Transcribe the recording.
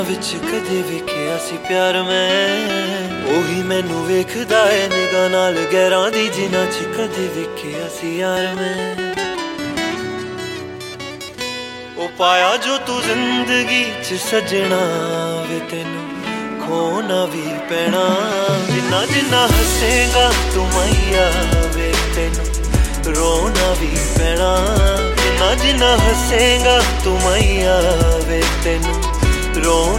ਵਿੱਚ ਕਦੇ ਵੇਖਿਆ ਸੀ ਪਿਆਰ ਮੈਂ, ਉਹੀ ਮੈਨੂੰ ਵੇਖਦਾ ਏ ਨਿਗਾਹ ਨਾਲ ਗਹਿਰਾਂ ਦੀ ਜਿਨ੍ਹਾਂ 'ਚ ਕਦੇ ਵੇਖਿਆ ਸੀ ਯਾਰ ਮੈਂ। ਉਹ ਪਾਇਆ ਜੋ ਤੂੰ ਜ਼ਿੰਦਗੀ 'ਚ ਸੱਜਣਾ ਵੇ, ਤੈਨੂੰ ਖੋਣਾ ਵੀ ਪੈਣਾ। ਜਿੰਨਾ ਜਿੰਨਾ ਹੱਸੇਗਾ ਤੂੰ ਮੈया ਵੇ, ਤੈਨੂੰ ਰੋਣਾ ਵੀ ਪੈਣਾ। ਜਿੰਨਾ ਜਿੰਨਾ ਹੱਸੇਗਾ ਤੂੰ ਮੈया ਵੇ, ਤੈਨੂੰ ਰੋਣਾ